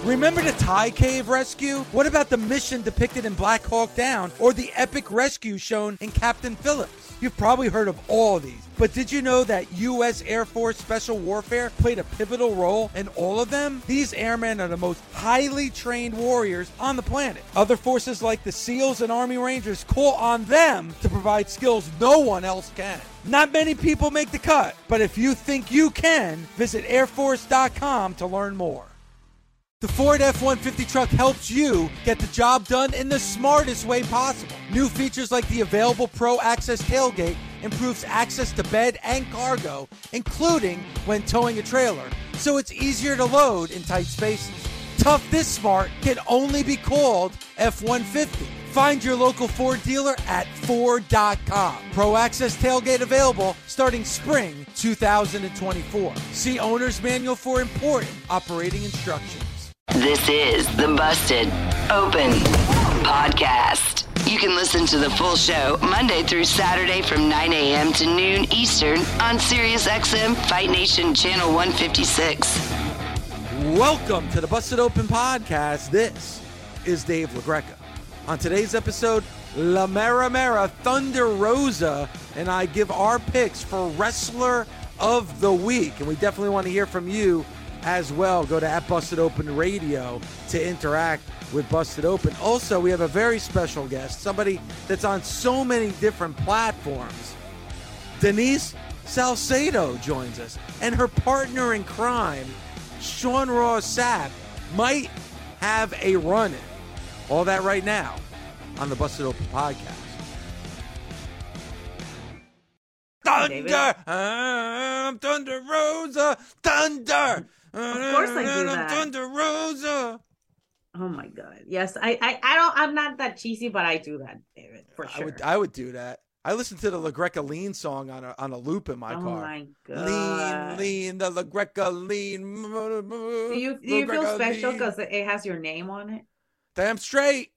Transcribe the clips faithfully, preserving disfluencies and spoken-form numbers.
Remember the Thai cave rescue? What about the mission depicted in Black Hawk Down or the epic rescue shown in Captain Phillips? You've probably heard of all of these, but did you know that U S Air Force Special Warfare played a pivotal role in all of them? These airmen are the most highly trained warriors on the planet. Other forces like the SEALs and Army Rangers call on them to provide skills no one else can. Not many people make the cut, but if you think you can, visit air force dot com to learn more. The Ford F one fifty truck helps you get the job done in the smartest way possible. New features like the available Pro Access tailgate improves access to bed and cargo, including when towing a trailer, so it's easier to load in tight spaces. Tough this smart can only be called F one fifty. Find your local Ford dealer at Ford dot com. Pro Access tailgate available starting spring two thousand twenty-four. See Owner's Manual for important operating instructions. This is the Busted Open Podcast. You can listen to the full show Monday through Saturday from nine a.m. to noon Eastern on SiriusXM Fight Nation Channel one fifty-six. Welcome to the Busted Open Podcast. This is Dave LaGreca. On today's episode, La Mera Mera Thunder Rosa and I give our picks for Wrestler of the Week. And we definitely want to hear from you as well. Go to at Busted Open Radio to interact with Busted Open. Also, we have a very special guest, somebody that's on so many different platforms. Denise Salcedo joins us, and her partner in crime, Sean Ross Sapp, might have a run-in. All that right now on the Busted Open Podcast. Thunder! I'm Thunder Rosa! Thunder! Of course I do that. Thunder Rosa! Oh my God. Yes, I, I, I don't, I'm not that cheesy, but I do that, David, for sure. I would, I would do that. I listened to the La Greca Lean song on a, on a loop in my oh car. Oh my God. Lean, lean, the La Greca Lean. Do you, do you feel special because it has your name on it? Damn straight.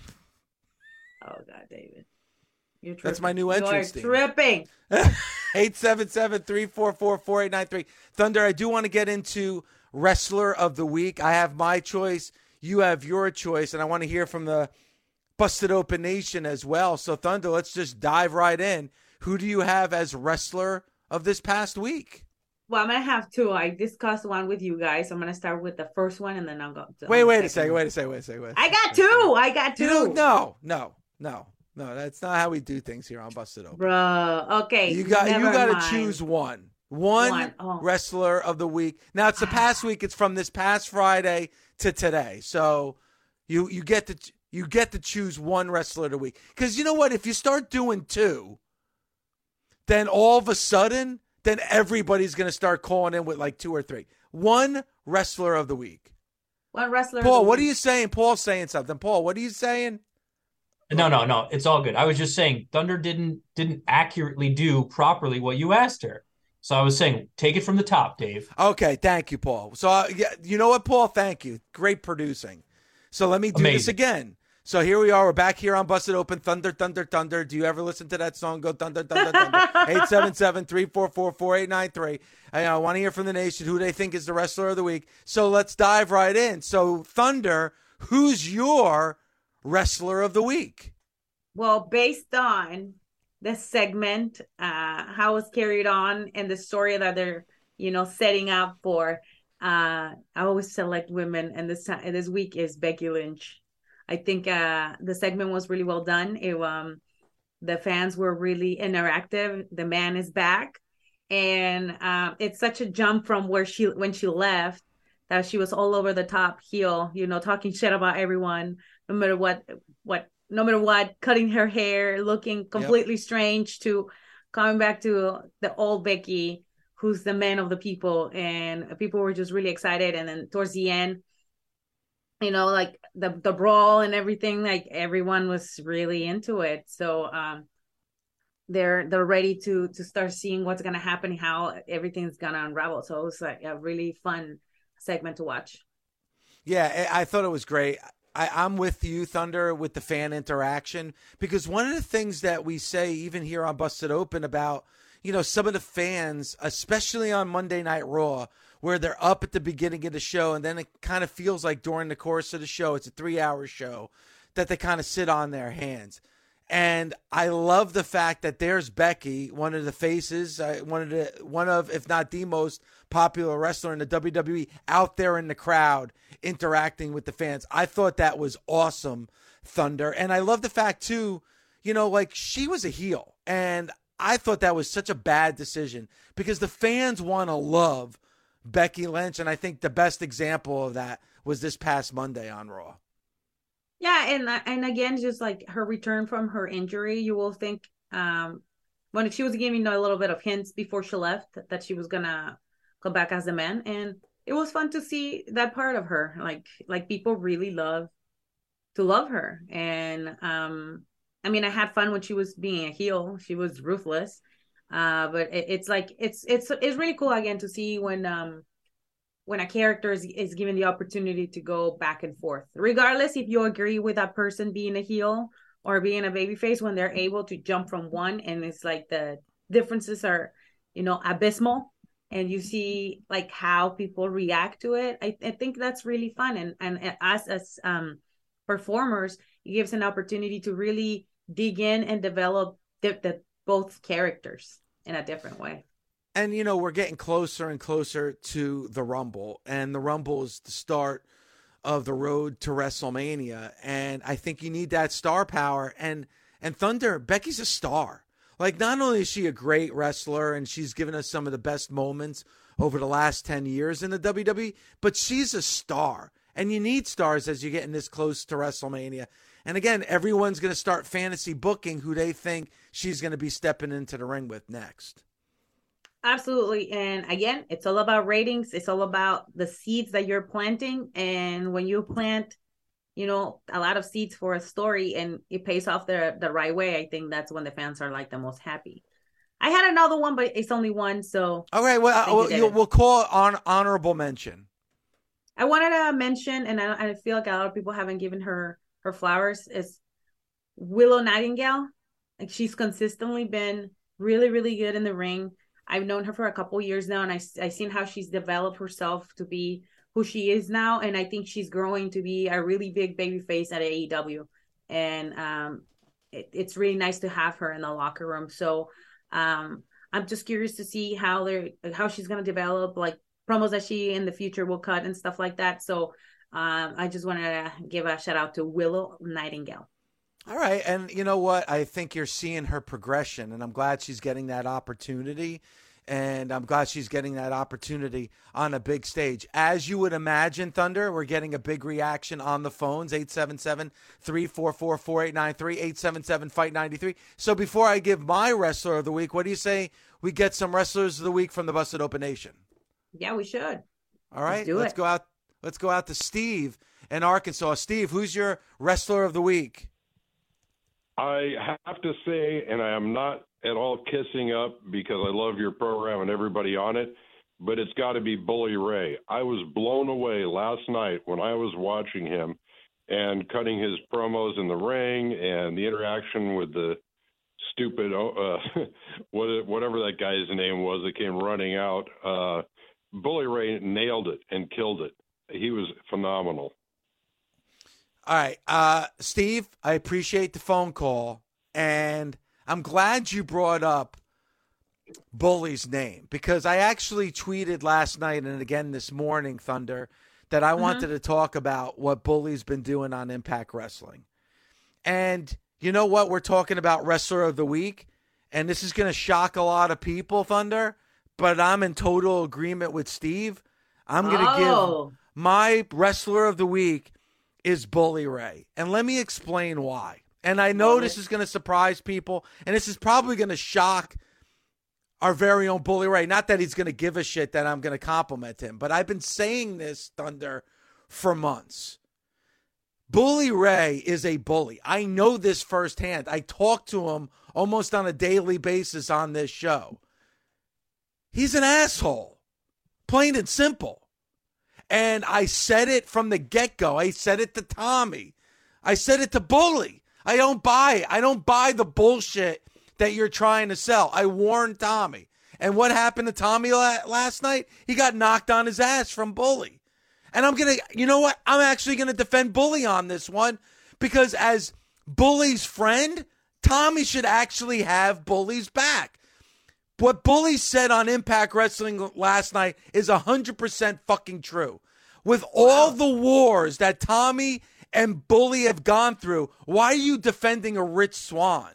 Oh God, David. You're tripping. That's my new entrance You're tripping. eight seven seven, three four four, four eight nine three. Thunder, I do want to get into Wrestler of the Week. I have my choice. You have your choice. And I want to hear from the Busted Open Nation as well. So, Thunder, let's just dive right in. Who do you have as Wrestler of this past week? Well, I'm going to have two. I discussed one with you guys. I'm going to start with the first one, and then I'll go. Wait, wait a second. Wait a second. Wait a second. Wait a second. I got two. I got two. You know, no, no, no. No, that's not how we do things here on Busted Open. Bro, okay. You got you got mind. to choose one. One, one. Oh. Wrestler of the week. Now, it's the past week. It's from this past Friday to today. So you you get to you get to choose one wrestler of the week. Because you know what? If you start doing two, then all of a sudden, then everybody's going to start calling in with like two or three. One wrestler of the week. One wrestler Paul, of the what week. are you saying? Paul's saying something. Paul, what are you saying? No, no, no. It's all good. I was just saying Thunder didn't didn't accurately do properly what you asked her. So I was saying, take it from the top, Dave. Okay, thank you, Paul. So uh, yeah, you know what, Paul? Thank you. Great producing. So let me do Amazing. this again. So here we are. We're back here on Busted Open. Thunder, Thunder, Thunder. Do you ever listen to that song? Go Thunder, Thunder, Thunder. eight seven seven, three four four, four eight nine three. I, I want to hear from the nation who they think is the wrestler of the week. So let's dive right in. So, Thunder, who's your wrestler of the week? Well, based on the segment, uh, how it's carried on, and the story that they're, you know, setting up for, uh, I always select women, and this time, this week is Becky Lynch. I think uh, the segment was really well done. It, um, the fans were really interactive. The man is back, and uh, it's such a jump from where she when she left, that she was all over the top heel, you know, talking shit about everyone, no matter what what. no matter what, cutting her hair, looking completely yep. strange, to coming back to the old Becky, who's the man of the people. And people were just really excited. And then towards the end, you know, like the, the brawl and everything, like everyone was really into it. So um, they're they're ready to to start seeing what's going to happen, how everything's going to unravel. So it was like a really fun segment to watch. Yeah, I thought it was great. I, I'm with you, Thunder, with the fan interaction, because one of the things that we say, even here on Busted Open, about, you know, some of the fans, especially on Monday Night Raw, where they're up at the beginning of the show, and then it kind of feels like during the course of the show, it's a three-hour show, that they kind of sit on their hands. And I love the fact that there's Becky, one of the faces, uh, one of the one of, if not the most popular wrestler in the W W E, out there in the crowd interacting with the fans. I thought that was awesome, Thunder. And I love the fact, too, you know, like she was a heel. And I thought that was such a bad decision because the fans want to love Becky Lynch. And I think the best example of that was this past Monday on Raw. Yeah, and and again, just like her return from her injury, you will think um, when she was giving a little bit of hints before she left that she was gonna come back as a man, and it was fun to see that part of her. Like like people really love to love her, and um, I mean, I had fun when she was being a heel. She was ruthless, uh, but it, it's like it's it's it's really cool again to see when um. when a character is, is given the opportunity to go back and forth, regardless if you agree with that person being a heel or being a babyface, when they're able to jump from one and it's like the differences are, you know, abysmal, and you see like how people react to it. I, I think that's really fun. And, and us as um, performers, it gives an opportunity to really dig in and develop the, the both characters in a different way. And, you know, we're getting closer and closer to the Rumble, and the Rumble is the start of the road to WrestleMania. And I think you need that star power. And, and Thunder, Becky's a star. Like, not only is she a great wrestler and she's given us some of the best moments over the last ten years in the W W E, but she's a star. And you need stars as you're getting this close to WrestleMania. And again, everyone's going to start fantasy booking who they think she's going to be stepping into the ring with next. Absolutely. And again, it's all about ratings. It's all about the seeds that you're planting. And when you plant, you know, a lot of seeds for a story and it pays off the, the right way, I think that's when the fans are like the most happy. I had another one, but it's only one. So. All right. Well, we'll, you, we'll call it on honorable mention. I wanted to mention, and I, I feel like a lot of people haven't given her her flowers, is Willow Nightingale. Like, she's consistently been really, really good in the ring. I've known her for a couple years now, and I, I've seen how she's developed herself to be who she is now. And I think she's growing to be a really big baby face at A E W. And um, it, it's really nice to have her in the locker room. So um, I'm just curious to see how they're, how she's going to develop, like promos that she in the future will cut and stuff like that. So um, I just wanted to give a shout out to Willow Nightingale. All right. And you know what? I think you're seeing her progression, and I'm glad she's getting that opportunity. And I'm glad she's getting that opportunity on a big stage. As you would imagine, Thunder, we're getting a big reaction on the phones, eight seven seven, three four four, four eight nine three, eight seven seven, fight nine three. So before I give my wrestler of the week, what do you say we get some wrestlers of the week from the Busted Open Nation? Yeah, we should. All right. Let's do Let's it. go out. Let's go out to Steve in Arkansas. Steve, who's your wrestler of the week? I have to say, and I am not at all kissing up because I love your program and everybody on it, but it's got to be Bully Ray. I was blown away last night when I was watching him and cutting his promos in the ring and the interaction with the stupid, uh, whatever that guy's name was that came running out. Uh, Bully Ray nailed it and killed it. He was phenomenal. All right, uh, Steve, I appreciate the phone call, and I'm glad you brought up Bully's name, because I actually tweeted last night and again this morning, Thunder, that I mm-hmm. wanted to talk about what Bully's been doing on Impact Wrestling. And you know what? We're talking about Wrestler of the Week, and this is going to shock a lot of people, Thunder, but I'm in total agreement with Steve. I'm going to oh. give my Wrestler of the Week is Bully Ray. And let me explain why. And I know this is going to surprise people, and this is probably going to shock our very own Bully Ray. Not that he's going to give a shit that I'm going to compliment him, but I've been saying this, Thunder, for months. Bully Ray is a bully. I know this firsthand. I talk to him almost on a daily basis on this show. He's an asshole, plain and simple. And I said it from the get-go. I said it to Tommy. I said it to Bully. I don't buy it. I don't buy the bullshit that you're trying to sell. I warned Tommy. And what happened to Tommy la- last night? He got knocked on his ass from Bully. And I'm going to, you know what? I'm actually going to defend Bully on this one because as Bully's friend, Tommy should actually have Bully's back. What Bully said on Impact Wrestling last night is one hundred percent fucking true. With all the wars that Tommy and Bully have gone through, why are you defending a Rich Swann?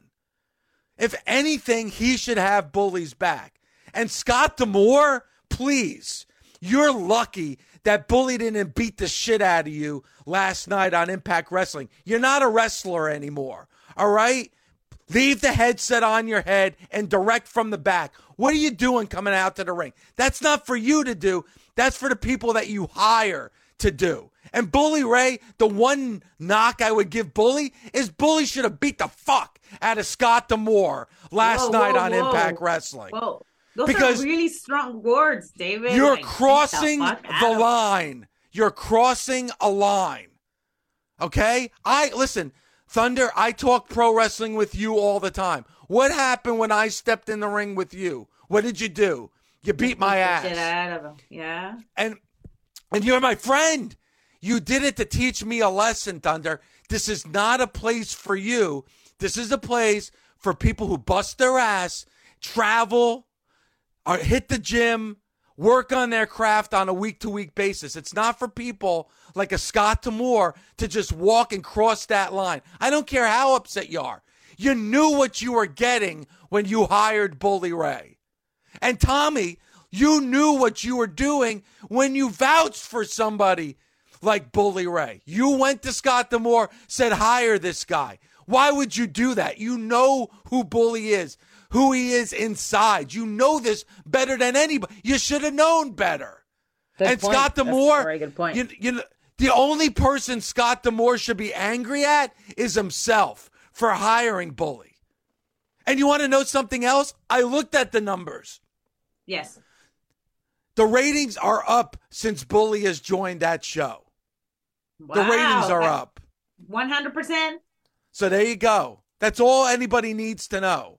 If anything, he should have Bully's back. And Scott D'Amore, please, you're lucky that Bully didn't beat the shit out of you last night on Impact Wrestling. You're not a wrestler anymore, all right? Leave the headset on your head and direct from the back. What are you doing coming out to the ring? That's not for you to do. That's for the people that you hire to do. And Bully Ray, the one knock I would give Bully is Bully should have beat the fuck out of Scott D'Amore last whoa, night whoa, on whoa. Impact Wrestling. Whoa. Those Because are really strong words, David. You're like, crossing the, the line. You're crossing a line. Okay? I listen, Thunder, I talk pro wrestling with you all the time. What happened when I stepped in the ring with you? What did you do? You beat my ass. Shit out of him. Yeah. And and you're my friend. You did it to teach me a lesson, Thunder. This is not a place for you. This is a place for people who bust their ass, travel, or hit the gym, work on their craft on a week-to-week basis. It's not for people like a Scott D'Amore to just walk and cross that line. I don't care how upset you are. You knew what you were getting when you hired Bully Ray. And Tommy, you knew what you were doing when you vouched for somebody like Bully Ray. You went to Scott D'Amore, said, hire this guy. Why would you do that? You know who Bully is, who he is inside. You know this better than anybody. You should have known better. Good and point. Scott D'Amore, That's a very good point. You, you know, the only person Scott D'Amore should be angry at is himself for hiring Bully. And you want to know something else? I looked at the numbers. Yes. The ratings are up since Bully has joined that show. Wow. The ratings are up. one hundred percent. So there you go. That's all anybody needs to know.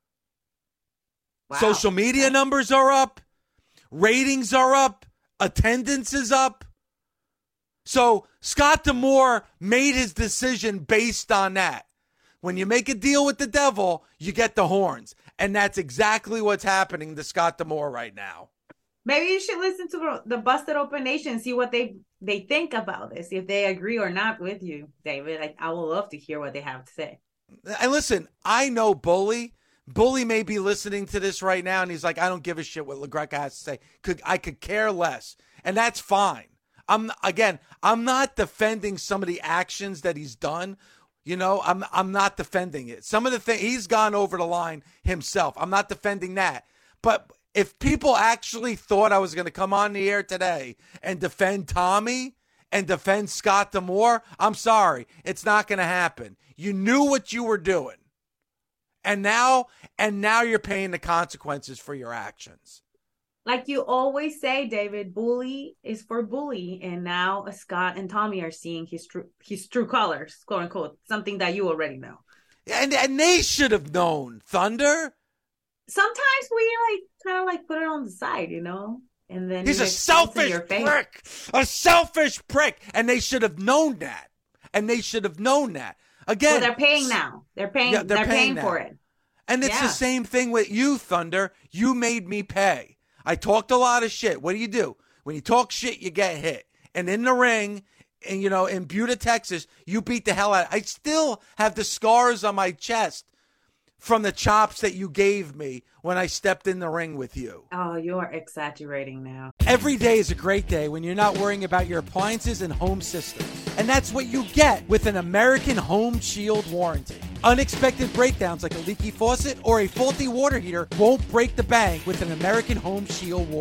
Wow. Social media numbers are up. Ratings are up. Attendance is up. So Scott D'Amore made his decision based on that. When you make a deal with the devil, you get the horns. And that's exactly what's happening to Scott D'Amore right now. Maybe you should listen to the Busted Open Nation, see what they they think about this, if they agree or not with you, David. I, I would love to hear what they have to say. And listen, I know Bully. Bully may be listening to this right now, and he's like, I don't give a shit what LaGreca has to say. Could I could care less. And that's fine. I'm again, I'm not defending some of the actions that he's done. You know, I'm I'm not defending it. Some of the things, he's gone over the line himself. I'm not defending that. But if people actually thought I was going to come on the air today and defend Tommy and defend Scott D'Amore, I'm sorry. It's not going to happen. You knew what you were doing. And now, and now you're paying the consequences for your actions. Like you always say, David, bully is for bully. And now Scott and Tommy are seeing his true, his true colors, quote unquote, something that you already know. And, and they should have known, Thunder. Sometimes we like kind of like put it on the side, you know, and then he's a selfish prick, a selfish prick, and they should have known that, and they should have known that. Again, well, they're paying now. They're paying. Yeah, they're, they're paying, paying for it, and it's yeah. the same thing with you, Thunder. You made me pay. I talked a lot of shit. What do you do when you talk shit? You get hit, and in the ring, and you know, in Buda, Texas, you beat the hell out. I still have the scars on my chest from the chops that you gave me when I stepped in the ring with you. Oh, you're exaggerating now. Every day is a great day when you're not worrying about your appliances and home systems. And that's what you get with an American Home Shield warranty. Unexpected breakdowns like a leaky faucet or a faulty water heater won't break the bank with an American Home Shield warranty.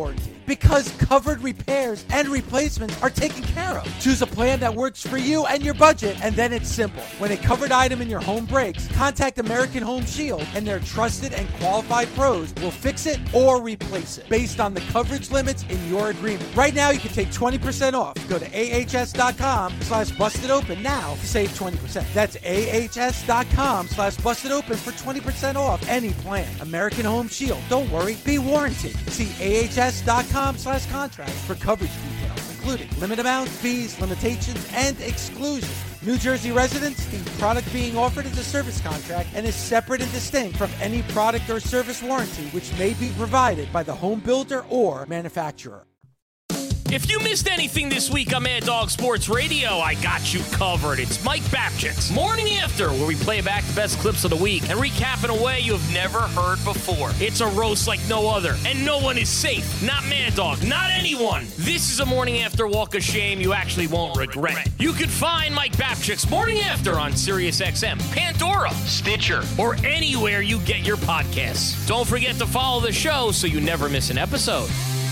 Because covered repairs and replacements are taken care of. Choose a plan that works for you and your budget, and then it's simple. When a covered item in your home breaks, contact American Home Shield, and their trusted and qualified pros will fix it or replace it based on the coverage limits in your agreement. Right now, you can take twenty percent off. Go to ahs.com slash busted open now to save twenty percent. That's ahs.com slash busted open for twenty percent off any plan. American Home Shield. Don't worry, be warranted. See ahs.com slash contract for coverage details, including limit amounts, fees, limitations, and exclusions. New Jersey residents, the product being offered is a service contract and is separate and distinct from any product or service warranty which may be provided by the home builder or manufacturer. If you missed anything this week on Mad Dog Sports Radio, I got you covered. It's Mike Babchick's Morning After, where we play back the best clips of the week and recap in a way you have never heard before. It's a roast like no other, and no one is safe. Not Mad Dog, not anyone. This is a Morning After walk of shame you actually won't regret. You can find Mike Babchick's Morning After on SiriusXM, Pandora, Stitcher, or anywhere you get your podcasts. Don't forget to follow the show so you never miss an episode.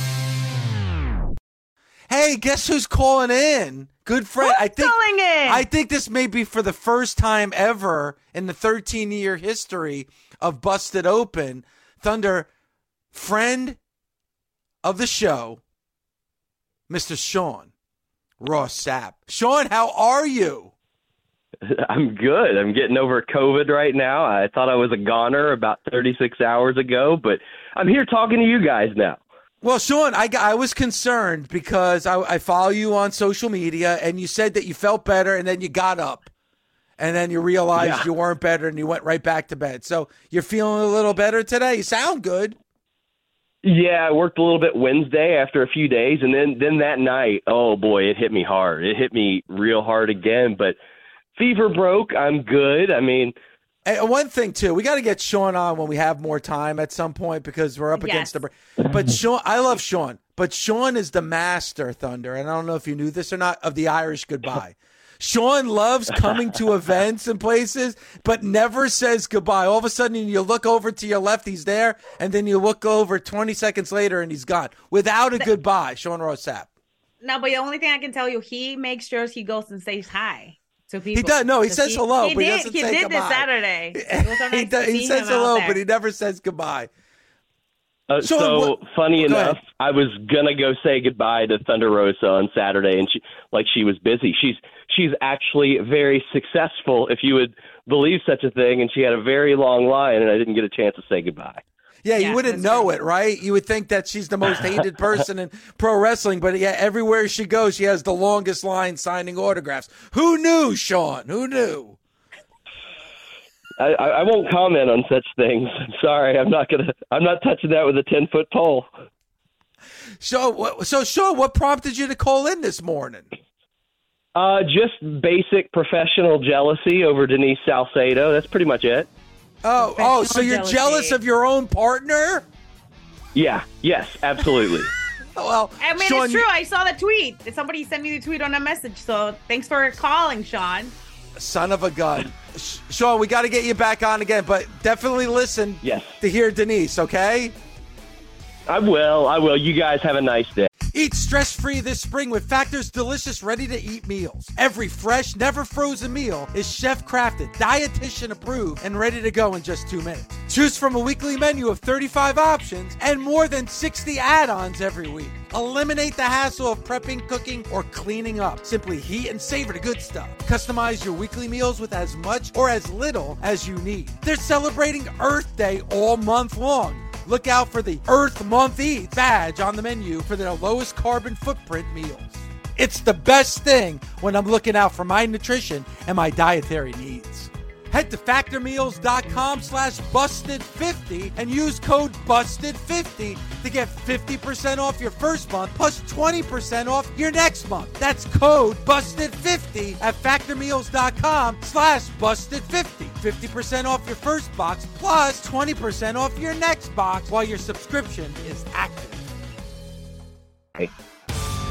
Hey, guess who's calling in? Good friend. Who's I think calling in? I think this may be for the first time ever in the thirteen-year history of Busted Open. Thunder, friend of the show, Mister Sean Ross Sapp. Sean, how are you? I'm good. I'm getting over COVID right now. I thought I was a goner about thirty-six hours ago, but I'm here talking to you guys now. Well, Sean, I, I was concerned because I, I follow you on social media, and you said that you felt better, and then you got up, and then you realized Yeah. you weren't better, and you went right back to bed. So you're feeling a little better today? You sound good. Yeah, I worked a little bit Wednesday after a few days, and then, then that night, oh boy, it hit me hard. It hit me real hard again, but fever broke. I'm good. I mean... And one thing, too, we got to get Sean on when we have more time at some point because we're up Yes. against the break. But Sean, I love Sean, but Sean is the master, Thunder, and I don't know if you knew this or not, of the Irish goodbye. Sean loves coming to events and places, but never says goodbye. All of a sudden, you look over to your left, he's there, and then you look over twenty seconds later, and he's gone without a goodbye. Sean Ross Sapp. No, but the only thing I can tell you, he makes sure he goes and says hi to people. He does. No, he says he, hello, he but he did, doesn't he say did goodbye. this Saturday. It was so he nice does, to he see says him out hello, there. but he never says goodbye. Uh, Sean, so what- funny Go enough, ahead. I was gonna go say goodbye to Thunder Rosa on Saturday, and she like she was busy. She's she's actually very successful, if you would believe such a thing, and she had a very long line, and I didn't get a chance to say goodbye. Yeah, you Yeah, wouldn't that's know true. it, right? You would think that she's the most hated person in pro wrestling, but yeah, everywhere she goes, she has the longest line signing autographs. Who knew, Sean? Who knew? I, I I won't comment on such things. I'm sorry, I'm not gonna. I'm not touching that with a ten foot pole. So, what- so Sean, what prompted you to call in this morning? Uh, just basic professional jealousy over Denise Salcedo. That's pretty much it. Oh, oh, so you're jealousy. jealous of your own partner? Yeah. Yes. Absolutely. Well, I mean, Sean, it's true. I saw the tweet. Somebody sent me the tweet on a message. So thanks for calling, Sean. son of a gun. Sh- Sean, we got to get you back on again, but definitely listen Yes. to hear Denise, okay? I will. I will. You guys have a nice day. Eat stress-free this spring with Factor's delicious ready-to-eat meals. Every fresh, never-frozen meal is chef-crafted, dietitian-approved, and ready to go in just two minutes. Choose from a weekly menu of thirty-five options and more than sixty add-ons every week. Eliminate the hassle of prepping, cooking, or cleaning up. Simply heat and savor the good stuff. Customize your weekly meals with as much or as little as you need. They're celebrating Earth Day all month long. Look out for the Earth Month Eats badge on the menu for their lowest carbon footprint meals. It's the best thing when I'm looking out for my nutrition and my dietary needs. Head to factormeals.com slash busted fifty and use code busted fifty to get fifty percent off your first month plus twenty percent off your next month. That's code busted fifty at factormeals.com slash busted fifty. fifty percent off your first box plus twenty percent off your next box while your subscription is active.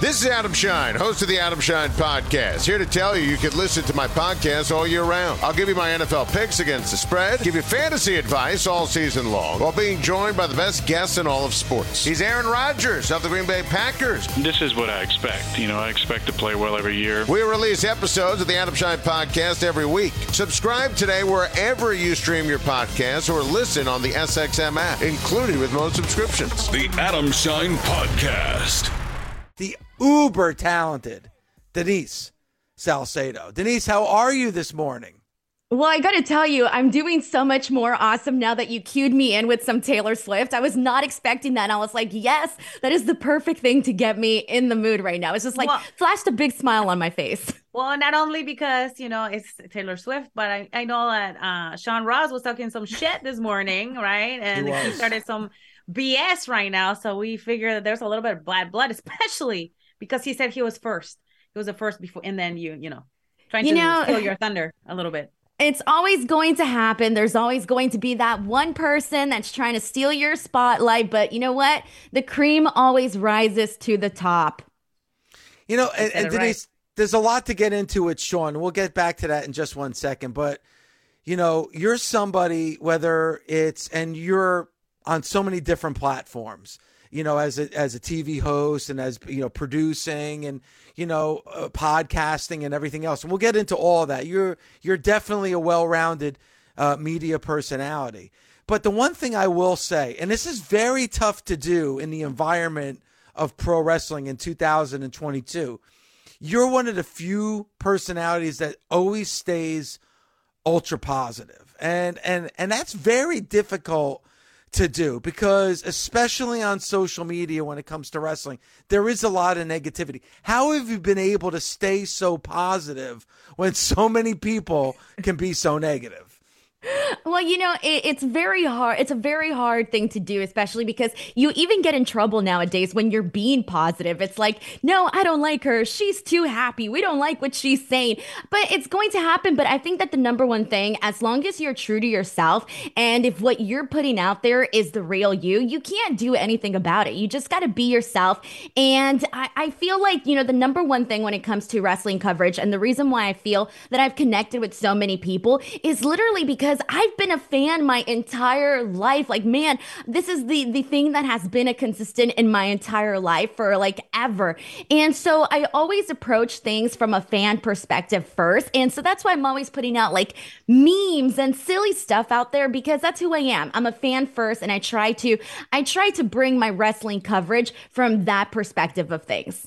This is Adam Shine, host of the Adam Shine Podcast. Here to tell you you can listen to my podcast all year round. I'll give you my N F L picks against the spread, give you fantasy advice all season long, while being joined by the best guests in all of sports. He's Aaron Rodgers of the Green Bay Packers. This is what I expect. You know, I expect to play well every year. We release episodes of the Adam Shine Podcast every week. Subscribe today wherever you stream your podcasts or listen on the S X M app, included with most subscriptions. The Adam Shine Podcast. The uber talented Denise Salcedo. Denise, how are you this morning? Well, I got to tell you, I'm doing so much more awesome now that you cued me in with some Taylor Swift. I was not expecting that. And I was like, yes, that is the perfect thing to get me in the mood right now. It's just like well, flashed a big smile on my face. Well, not only because, you know, it's Taylor Swift, but I, I know that uh, Sean Ross was talking some shit this morning, right? And he, he started some B S right now. So we figure that there's a little bit of bad blood, especially because he said he was first. He was the first before. And then you, you know, trying you to know, steal your thunder a little bit. It's always going to happen. There's always going to be that one person that's trying to steal your spotlight. But you know what? The cream always rises to the top. You know, and, and Denise, right. There's a lot to get into with Sean. We'll get back to that in just one second. But, you know, you're somebody, whether it's, and you're on so many different platforms, you know, as a, as a T V host and as, you know, producing and, you know, uh, podcasting and everything else. And we'll get into all that. You're, you're definitely a well-rounded uh, media personality. But the one thing I will say, and this is very tough to do in the environment of pro wrestling in two thousand twenty-two, you're one of the few personalities that always stays ultra positive. And, and, and that's very difficult to do because especially on social media when it comes to wrestling, there is a lot of negativity. How have you been able to stay so positive when so many people can be so negative? Well, you know, it, it's very hard. It's a very hard thing to do, especially because you even get in trouble nowadays when you're being positive. It's like, no, I don't like her. She's too happy. We don't like what she's saying. But it's going to happen. But I think that the number one thing, as long as you're true to yourself and if what you're putting out there is the real you, you can't do anything about it. You just got to be yourself. And I, I feel like, you know, the number one thing when it comes to wrestling coverage and the reason why I feel that I've connected with so many people is literally because I've been a fan my entire life. Like, man, this is the, the thing that has been a consistent in my entire life for like ever. And so I always approach things from a fan perspective first. And so that's why I'm always putting out like memes and silly stuff out there because that's who I am. I'm a fan first. And I try to, I try to bring my wrestling coverage from that perspective of things.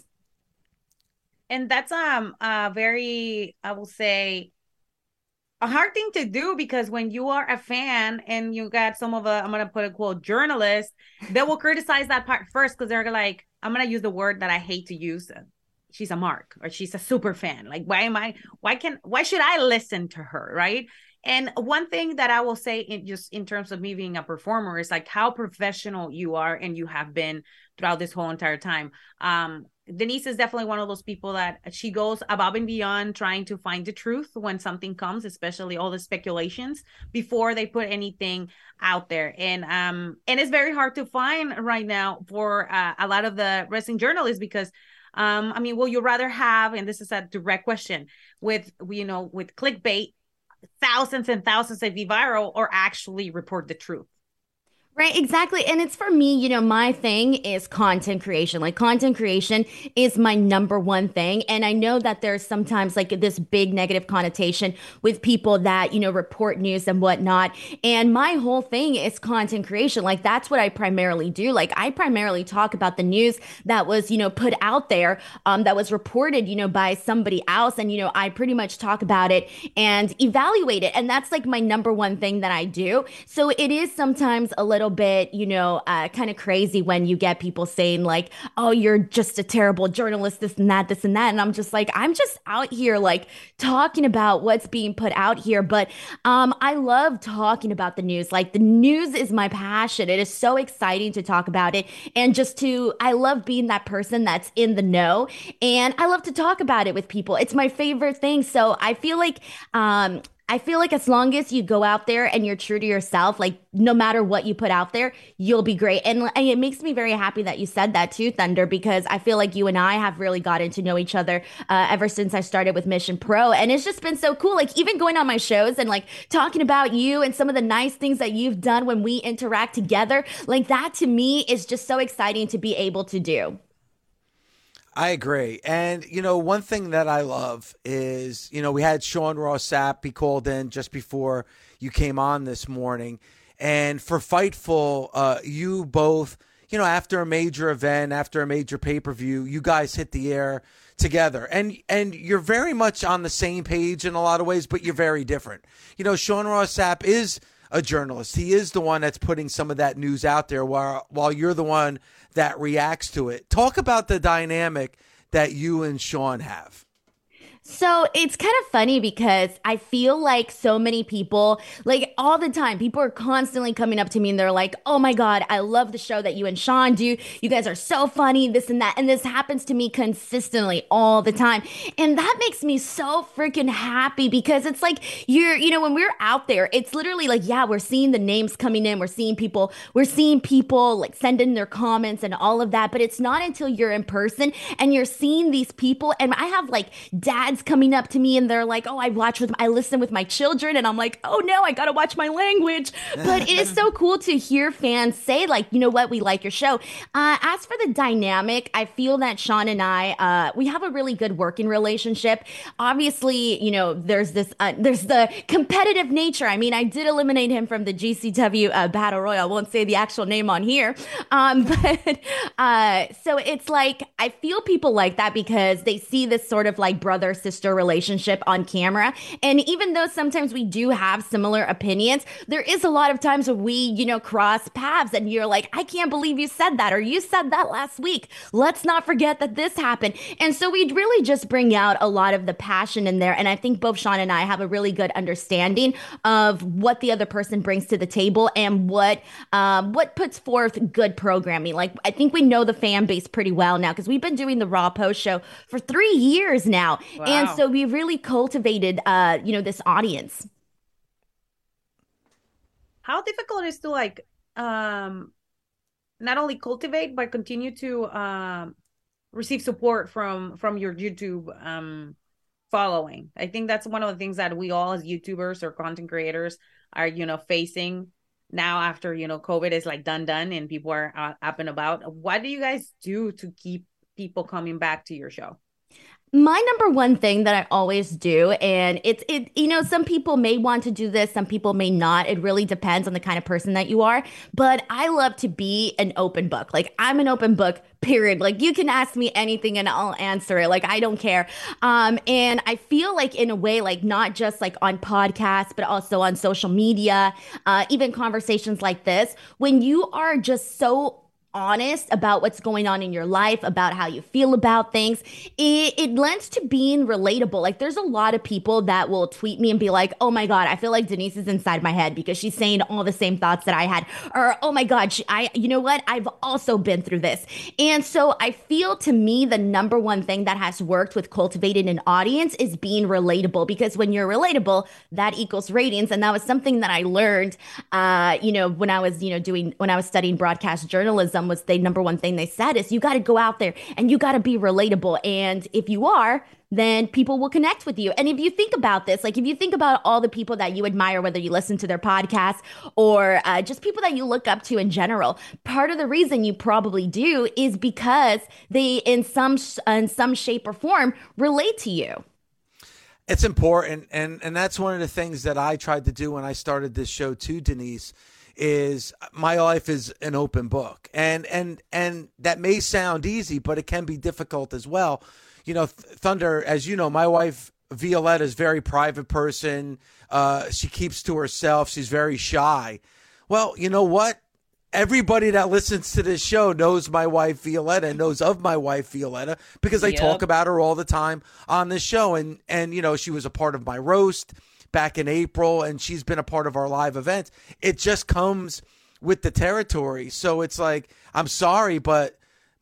And that's um a very, I will say, a hard thing to do because when you are a fan and you got some of a, I'm going to put a quote, journalists, they will criticize that part first because they're like, I'm going to use the word that I hate to use. She's a mark or she's a super fan. Like, why am I, why can, why should I listen to her? Right. And one thing that I will say in just in terms of me being a performer is like how professional you are and you have been throughout this whole entire time. Um, Denise is definitely one of those people that she goes above and beyond trying to find the truth when something comes, especially all the speculations before they put anything out there. And um, and it's very hard to find right now for uh, a lot of the wrestling journalists because, um, I mean, will you rather have, and this is a direct question, with, you know, with clickbait, thousands and thousands of be viral or actually report the truth? Right, exactly. And it's for me, you know, my thing is content creation. Like content creation is my number one thing. And I know that there's sometimes like this big negative connotation with people that, you know, report news and whatnot. And my whole thing is content creation. Like that's what I primarily do. Like I primarily talk about the news that was, you know, put out there, um, that was reported, you know, by somebody else. And, you know, I pretty much talk about it and evaluate it. And that's like my number one thing that I do. So it is sometimes a little bit, you know, uh, kind of crazy when you get people saying like, oh, you're just a terrible journalist, this and that, this and that. And I'm just like, I'm just out here like talking about what's being put out here. But um, I love talking about the news. Like the news is my passion. It is so exciting to talk about it. And just to, I love being that person that's in the know. And I love to talk about it with people. It's my favorite thing. So I feel like, um, I feel like as long as you go out there and you're true to yourself, like no matter what you put out there, you'll be great. And, and it makes me very happy that you said that too, Thunder, because I feel like you and I have really gotten to know each other uh, ever since I started with Mission Pro. And it's just been so cool. Like even going on my shows and like talking about you and some of the nice things that you've done when we interact together, like that to me is just so exciting to be able to do. I agree. And, you know, one thing that I love is, you know, we had Sean Ross Sapp. He called in just before you came on this morning. And for Fightful, uh, you both, you know, after a major event, after a major pay-per-view, you guys hit the air together. And and you're very much on the same page in a lot of ways, but you're very different. You know, Sean Ross Sapp is a journalist. He is the one that's putting some of that news out there while while you're the one that reacts to it. Talk about the dynamic that you and Sean have. So it's kind of funny because I feel like so many people, like all the time, people are constantly coming up to me and they're like, oh my God, I love the show that you and Sean do. You guys are so funny, this and that. And this happens to me consistently all the time. And that makes me so freaking happy because it's like you're, you know, when we're out there, it's literally like, yeah, we're seeing the names coming in. We're seeing people, we're seeing people like send in their comments and all of that. But it's not until you're in person and you're seeing these people. And I have like dads coming up to me and they're like, oh, I watch with, I listen with my children. And I'm like, oh no, I got to watch my language. But it is so cool to hear fans say like, you know what, we like your show. Uh, as for the dynamic, I feel that Sean and I, uh, we have a really good working relationship. Obviously, you know, there's this, uh, there's the competitive nature. I mean, I did eliminate him from the G C W uh, Battle Royal. I won't say the actual name on here. Um, but uh, so it's like, I feel people like that because they see this sort of like brother-sister relationship on camera. And even though sometimes we do have similar opinions, there is a lot of times where we, you know, cross paths and you're like, I can't believe you said that, or you said that last week. Let's not forget that this happened. And so we really just bring out a lot of the passion in there. And I think both Sean and I have a really good understanding of what the other person brings to the table and what, um, what puts forth good programming. Like, I think we know the fan base pretty well now because we've been doing the Raw Post Show for three years now. Wow. And so we really cultivated, uh, you know, this audience. How difficult is to like, um, not only cultivate, but continue to um, receive support from, from your YouTube um, following? I think that's one of the things that we all as YouTubers or content creators are, you know, facing now after, you know, COVID is like done, done and people are uh, up and about. What do you guys do to keep people coming back to your show? My number one thing that I always do, and it's, it, you know, some people may want to do this, some people may not. It really depends on the kind of person that you are. But I love to be an open book. Like, I'm an open book, period. Like, you can ask me anything and I'll answer it. Like, I don't care. Um, and I feel like in a way, like not just like on podcasts, but also on social media, uh, even conversations like this, when you are just so honest about what's going on in your life, about how you feel about things, it, it lends to being relatable. Like, there's a lot of people that will tweet me and be like, oh my God, I feel like Denise is inside my head because she's saying all the same thoughts that I had. Or, oh my God, she, I, you know what? I've also been through this. And so I feel, to me, the number one thing that has worked with cultivating an audience is being relatable, because when you're relatable, that equals ratings. And that was something that I learned, uh, you know, when I was, you know, doing, when I was studying broadcast journalism. Was the number one thing they said is you got to go out there and you got to be relatable. And if you are, then people will connect with you. And if you think about this, like if you think about all the people that you admire, whether you listen to their podcasts or uh, just people that you look up to in general, part of the reason you probably do is because they, in some in some shape or form, relate to you. It's important. And, and that's one of the things that I tried to do when I started this show too, Denise, is my life is an open book. And and and that may sound easy, but it can be difficult as well. You know, Thunder, as you know, my wife, Violetta, is a very private person. Uh, she keeps to herself. She's very shy. Well, you know what? Everybody that listens to this show knows my wife, Violetta, and knows of my wife, Violetta, because I yep. talk about her all the time on this show. And, and, you know, she was a part of my roast back in April, and she's been a part of our live events. It just comes with the territory. So it's like, I'm sorry, but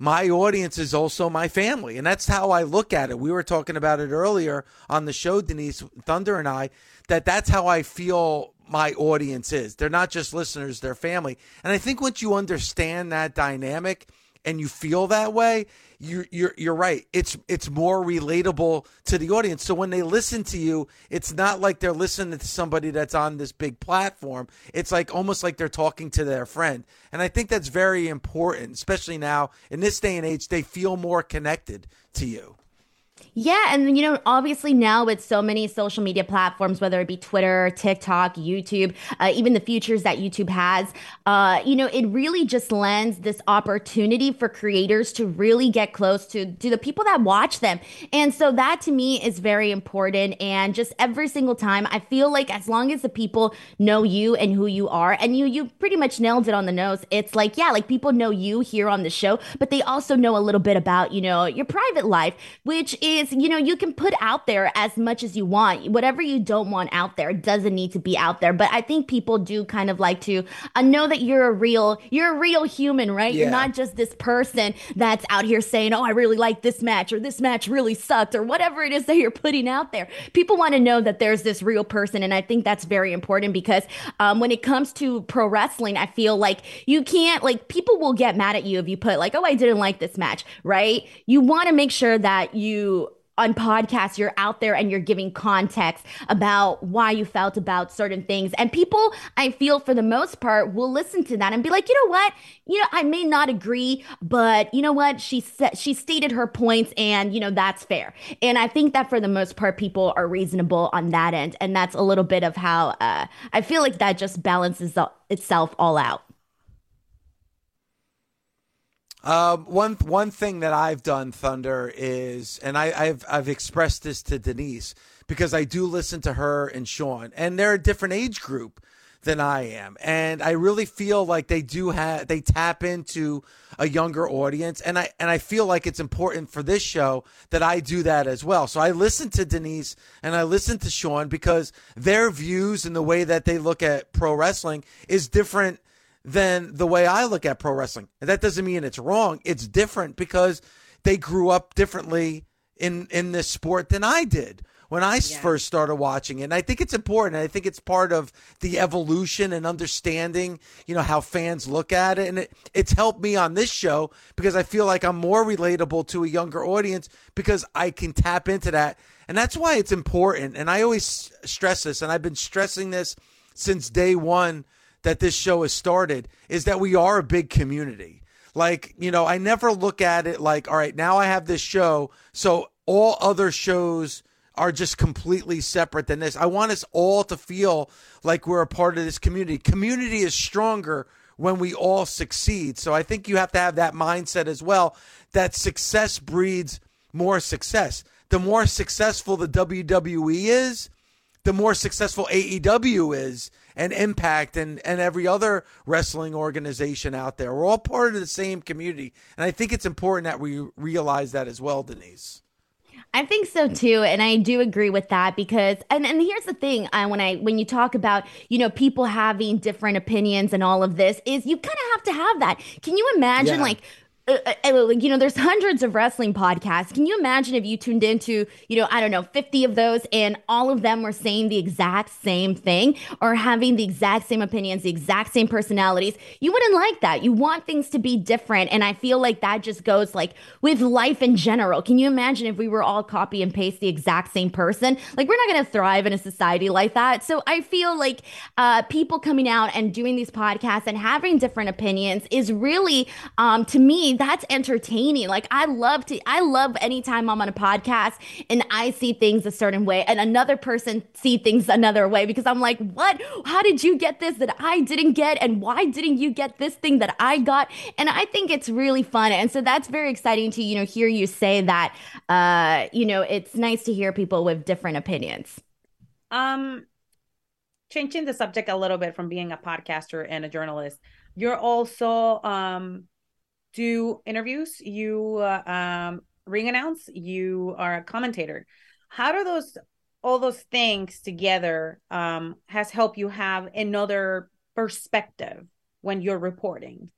my audience is also my family. And that's how I look at it. We were talking about it earlier on the show, Denise, Thunder and I, that that's how I feel my audience is. They're not just listeners, they're family. And I think once you understand that dynamic and you feel that way, you're, you're, you're right. It's, it's more relatable to the audience. So when they listen to you, it's not like they're listening to somebody that's on this big platform. It's like almost like they're talking to their friend. And I think that's very important, especially now in this day and age, they feel more connected to you. Yeah, and you know, obviously now with so many social media platforms, whether it be Twitter, TikTok, YouTube, uh, even the features that YouTube has, uh, you know, it really just lends this opportunity for creators to really get close to, to the people that watch them. And so that to me is very important. And just every single time, I feel like as long as the people know you and who you are, and you you pretty much nailed it on the nose. It's like, yeah, like people know you here on the show, but they also know a little bit about, you know, your private life, which is, you know, you can put out there as much as you want. Whatever you don't want out there doesn't need to be out there. But I think people do kind of like to uh, know that you're a real, you're a real human, right? Yeah. You're not just this person that's out here saying, oh, I really like this match, or this match really sucked, or whatever it is that you're putting out there. People want to know that there's this real person. And I think that's very important because um, when it comes to pro wrestling, I feel like you can't, like, people will get mad at you if you put like, oh, I didn't like this match, right? You want to make sure that you, on podcasts, you're out there and you're giving context about why you felt about certain things. And people, I feel for the most part, will listen to that and be like, you know what? You know, I may not agree, but you know what? She said, she stated her points and, you know, that's fair. And I think that for the most part, people are reasonable on that end. And that's a little bit of how uh, I feel like that just balances itself all out. Um, one one thing that I've done, Thunder, is, and I, I've I've expressed this to Denise because I do listen to her and Sean, and they're a different age group than I am, and I really feel like they do have they tap into a younger audience, and I and I feel like it's important for this show that I do that as well. So I listen to Denise and I listen to Sean because their views and the way that they look at pro wrestling is different than the way I look at pro wrestling. And that doesn't mean it's wrong. It's different because they grew up differently in, in this sport than I did when I yeah. first started watching it. And I think it's important. I think it's part of the evolution and understanding, you know, how fans look at it. And it, it's helped me on this show because I feel like I'm more relatable to a younger audience because I can tap into that. And that's why it's important. And I always stress this, and I've been stressing this since day one that this show has started, is that we are a big community. Like, you know, I never look at it like, all right, now I have this show, so all other shows are just completely separate than this. I want us all to feel like we're a part of this community. Community is stronger when we all succeed. So I think you have to have that mindset as well, that success breeds more success. The more successful the W W E is, the more successful A E W is, and Impact, and, and every other wrestling organization out there. We're all part of the same community. And I think it's important that we realize that as well, Denise. I think so too, and I do agree with that because, and, and here's the thing: I, when I when you talk about, you know, people having different opinions and all of this, is you kind of have to have that. Can you imagine, yeah. like? Uh, uh, you know, there's hundreds of wrestling podcasts. Can you imagine if you tuned into, you know, I don't know, fifty of those and all of them were saying the exact same thing or having the exact same opinions, the exact same personalities? You wouldn't like that. You want things to be different. And I feel like that just goes like with life in general. Can you imagine if we were all copy and paste the exact same person? Like, we're not going to thrive in a society like that. So I feel like uh, people coming out and doing these podcasts and having different opinions is really, um, to me, that's entertaining. Like, I love to, I love anytime I'm on a podcast and I see things a certain way and another person see things another way, because I'm like, what? How did you get this that I didn't get? And why didn't you get this thing that I got? And I think it's really fun. And so that's very exciting to, you know, hear you say that, uh, you know, it's nice to hear people with different opinions. Um, changing the subject a little bit from being a podcaster and a journalist, you're also, um, do interviews, you uh, um, ring announce, you are a commentator. How do those, all those things together um, has helped you have another perspective when you're reporting?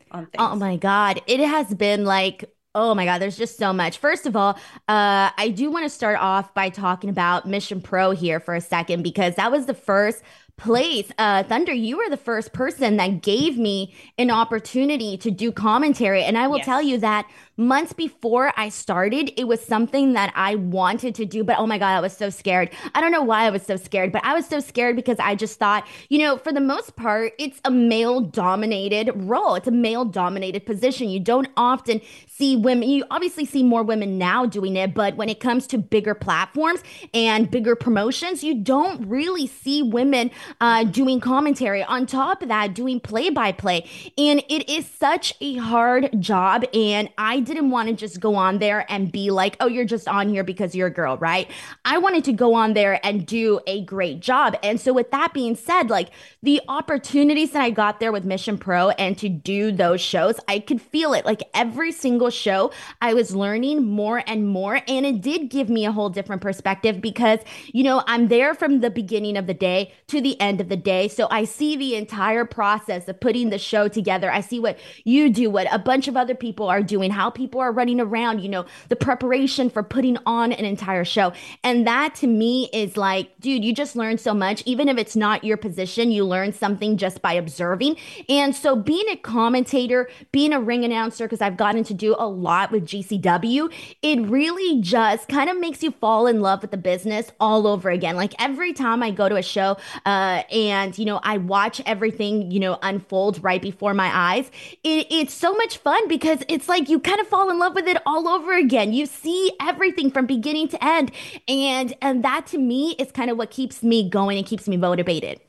on things? Oh my God. It has been like, oh my God, there's just so much. First of all, uh, I do want to start off by talking about Mission Pro here for a second, because that was the first place. Uh, Thunder, you were the first person that gave me an opportunity to do commentary. And I will Yes. tell you that months before I started, it was something that I wanted to do. But oh my God, I was so scared. I don't know why I was so scared, but I was so scared because I just thought, you know, for the most part, it's a male dominated role. It's a male dominated position. You don't often see women. You obviously see more women now doing it, but when it comes to bigger platforms and bigger promotions, you don't really see women uh, doing commentary. On top of that, doing play by play. And it is such a hard job. And I didn't want to just go on there and be like, oh, you're just on here because you're a girl, right? I wanted to go on there and do a great job. And so with that being said, like the opportunities that I got there with Mission Pro and to do those shows, I could feel it. Like every single show, I was learning more and more. And it did give me a whole different perspective because, you know, I'm there from the beginning of the day to the end of the day. So I see the entire process of putting the show together. I see what you do, what a bunch of other people are doing, how people are running around, you know, the preparation for putting on an entire show. And that to me is like, dude, you just learn so much. Even if it's not your position, you learn something just by observing. And so being a commentator, being a ring announcer, because I've gotten to do a lot with G C W, it really just kind of makes you fall in love with the business all over again. Like every time I go to a show uh, and, you know, I watch everything, you know, unfold right before my eyes, it, it's so much fun because it's like you kind of fall in love with it all over again. You see everything from beginning to end. And, and that to me is kind of what keeps me going and keeps me motivated.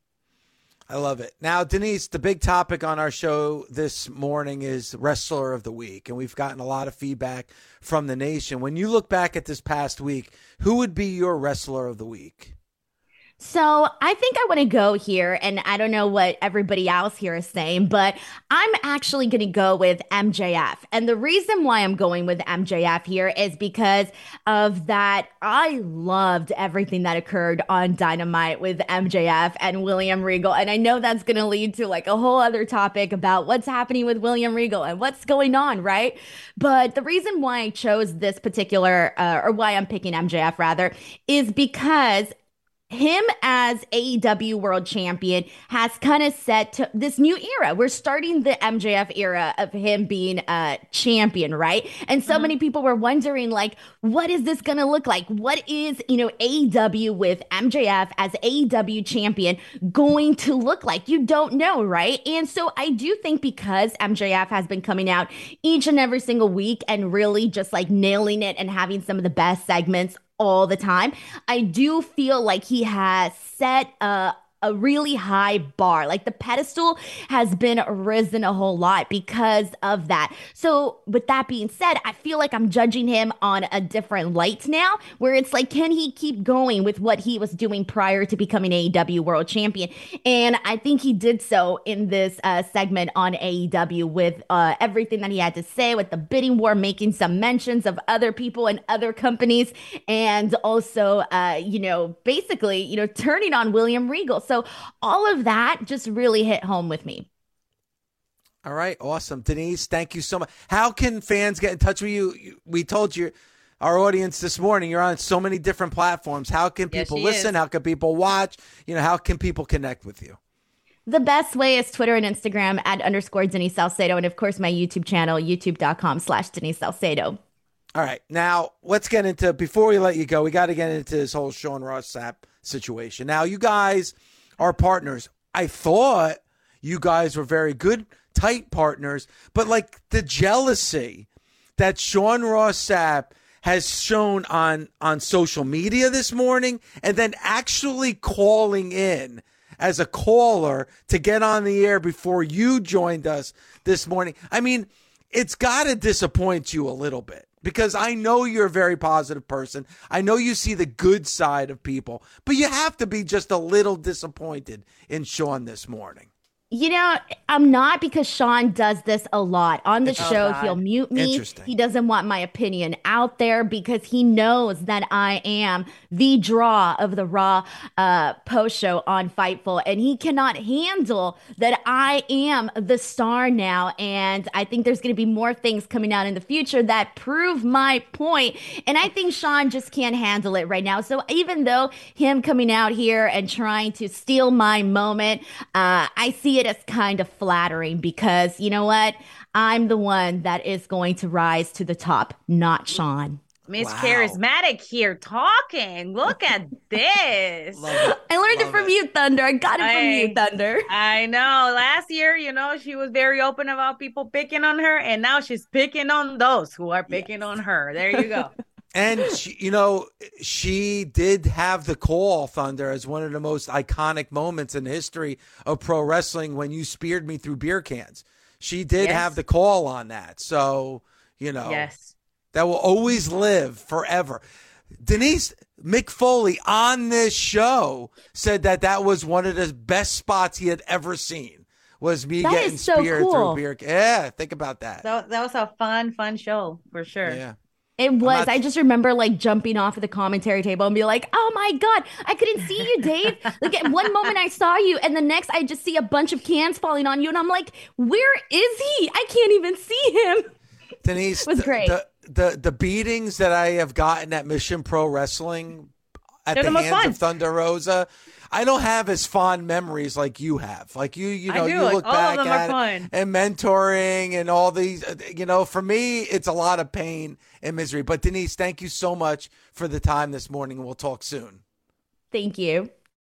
I love it. Now, Denise, the big topic on our show this morning is Wrestler of the Week, and we've gotten a lot of feedback from the nation. When you look back at this past week, who would be your Wrestler of the Week? So I think I want to go here, and I don't know what everybody else here is saying, but I'm actually going to go with M J F. And the reason why I'm going with M J F here is because of that. I loved everything that occurred on Dynamite with M J F and William Regal. And I know that's going to lead to like a whole other topic about what's happening with William Regal and what's going on, right? But the reason why I chose this particular, uh, or why I'm picking M J F rather, is because him as A E W World Champion has kind of set to this new era. We're starting the M J F era of him being a champion, right? And so mm-hmm. many people were wondering, like, what is this going to look like? What is, you know, A E W with M J F as A E W champion going to look like? You don't know, right? And so I do think because M J F has been coming out each and every single week and really just like nailing it and having some of the best segments all the time, I do feel like he has set a a really high bar. Like the pedestal has been risen a whole lot because of that. So with that being said, I feel like I'm judging him on a different light now, where it's like, can he keep going with what he was doing prior to becoming A E W World Champion? And I think he did so in this uh, segment on A E W with uh, everything that he had to say, with the bidding war, making some mentions of other people and other companies, and also, uh, you know, basically, you know, turning on William Regal. So So all of that just really hit home with me. All right. Awesome. Denise, thank you so much. How can fans get in touch with you? We told you, our audience this morning, you're on so many different platforms. How can people yes, listen? Is. How can people watch? You know, how can people connect with you? The best way is Twitter and Instagram at underscore Denise Salcedo. And of course, my YouTube channel, youtube.com slash Denise Salcedo. All right. Now, let's get into, before we let you go, we got to get into this whole Sean Ross Sapp situation. Now, you guys are partners. I thought you guys were very good, tight partners, but like the jealousy that Sean Ross Sapp has shown on, on social media this morning, and then actually calling in as a caller to get on the air before you joined us this morning. I mean, it's got to disappoint you a little bit. Because I know you're a very positive person. I know you see the good side of people, but you have to be just a little disappointed in Sean this morning. You know, I'm not, because Sean does this a lot. On the Oh, show, God. he'll mute me. Interesting. He doesn't want my opinion out there because he knows that I am the draw of the Raw uh, post show on Fightful. And he cannot handle that I am the star now. And I think there's going to be more things coming out in the future that prove my point. And I think Sean just can't handle it right now. So even though him coming out here and trying to steal my moment, uh, I see it as kind of flattering because, you know what? I'm the one that is going to rise to the top, not Sean. Miss Wow. Charismatic here talking. Look at this. Love it. I learned it Love from it. you, Thunder. I got it from Hey. you, Thunder. I know. Last year, you know, she was very open about people picking on her, and now she's picking on those who are picking on her. There you go. And she, you know, she did have the call, Thunder, as one of the most iconic moments in the history of pro wrestling when you speared me through beer cans. She did Yes. have the call on that. So, you know, Yes. that will always live forever. Denise McFoley on this show said that that was one of the best spots he had ever seen, was me That getting is so speared cool. through beer. Yeah, think about that. So that was a fun, fun show for sure. Yeah. It was. not- I just remember like jumping off of the commentary table and be like, oh my God, I couldn't see you, Dave. Like at one moment I saw you and the next I just see a bunch of cans falling on you. And I'm like, where is he? I can't even see him. Denise, It was the- great. The, the the beatings that I have gotten at Mission Pro Wrestling at They're the the most hands fun. of Thunder Rosa, I don't have as fond memories like you have. Like you, you I know, do. you Like, look all of back them are at it fun. and mentoring and all these. uh, You know, for me, it's a lot of pain and misery. But Denise, thank you so much for the time this morning. We'll talk soon. Thank you.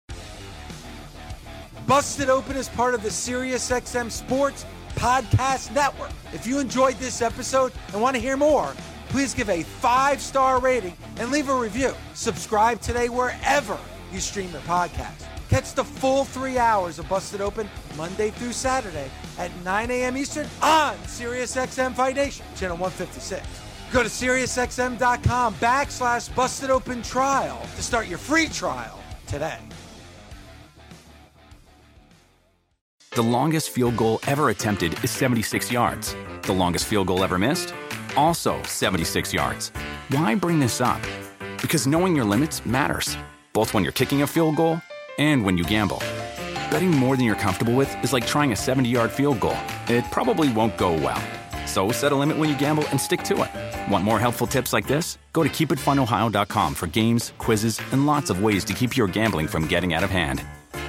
Busted Open is part of the SiriusXM Sports Podcast Network. If you enjoyed this episode and want to hear more, please give a five-star rating and leave a review. Subscribe today wherever you stream your podcast. Catch the full three hours of Busted Open Monday through Saturday at nine a.m. Eastern on SiriusXM Fight Nation, channel one fifty-six. Go to SiriusXM.com backslash Busted Open Trial to start your free trial today. The longest field goal ever attempted is seventy-six yards. The longest field goal ever missed? Also seventy-six yards. Why bring this up? Because knowing your limits matters, both when you're kicking a field goal and when you gamble. Betting more than you're comfortable with is like trying a seventy-yard field goal. It probably won't go well. So set a limit when you gamble and stick to it. Want more helpful tips like this? Go to keep it fun ohio dot com for games, quizzes, and lots of ways to keep your gambling from getting out of hand.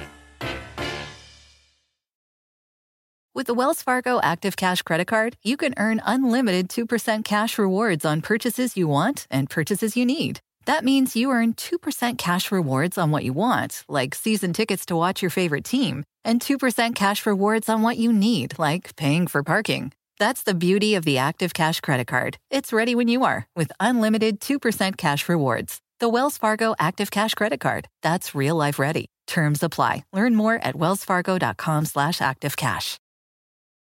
With the Wells Fargo Active Cash Credit Card, you can earn unlimited two percent cash rewards on purchases you want and purchases you need. That means you earn two percent cash rewards on what you want, like season tickets to watch your favorite team, and two percent cash rewards on what you need, like paying for parking. That's the beauty of the Active Cash Credit Card. It's ready when you are, with unlimited two percent cash rewards. The Wells Fargo Active Cash Credit Card. That's real life ready. Terms apply. Learn more at wellsfargo.com slash activecash.